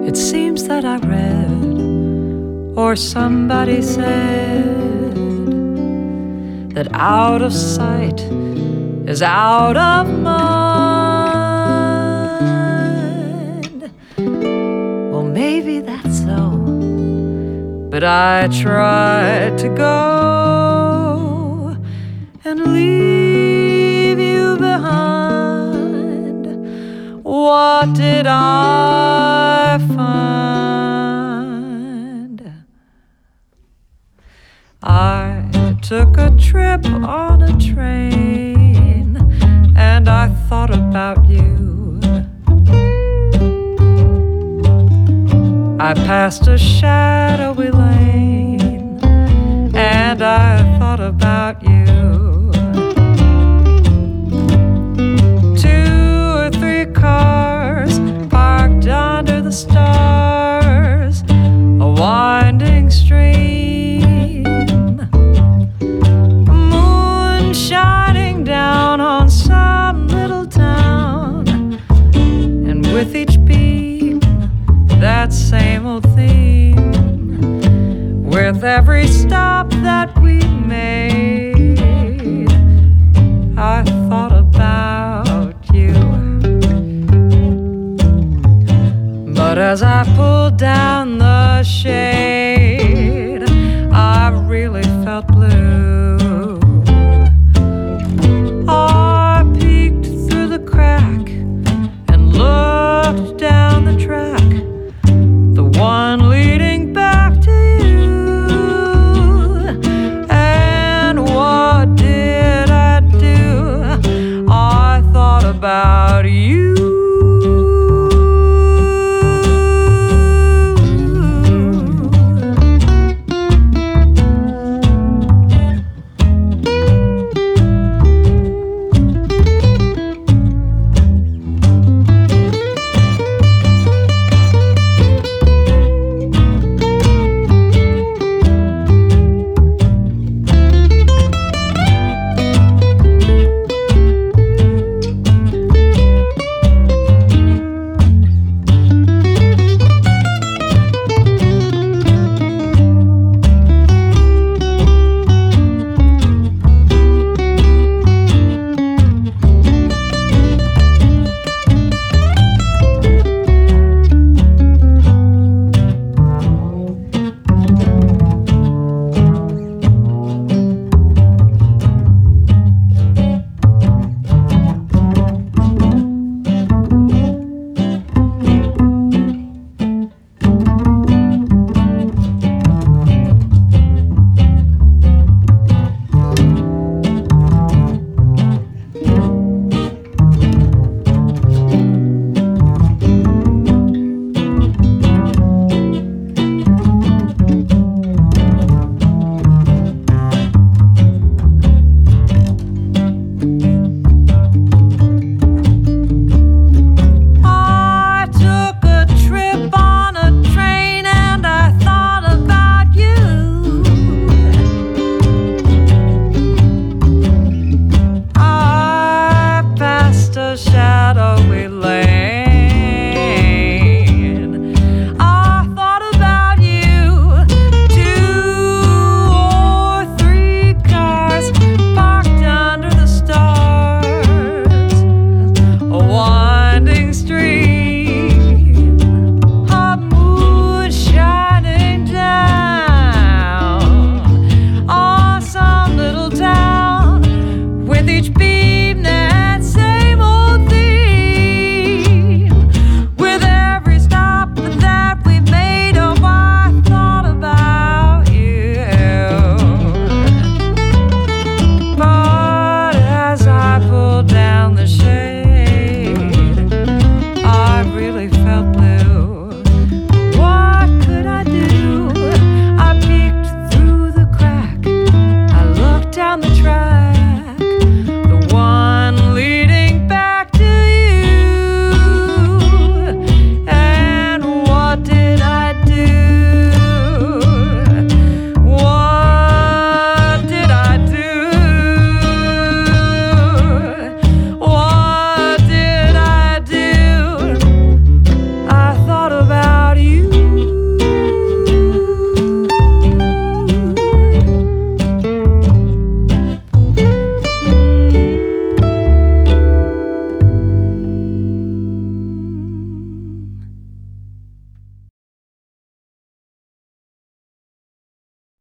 It seems that I read, or somebody said, that out of sight is out of mind. Well, maybe that's so, but I tried to go and leave you behind. What did I find? I took a trip on a train, and I thought about you. I passed a shadowy lane, and I thought about you. 2 or 3 cars parked under the stars, a winding stream, the moon shining down on some little town, and with each beam that same old theme. With every stop that we made, I thought about you. But as I pulled down the shade, I really felt blue. I peeked through the crack and looked down the track.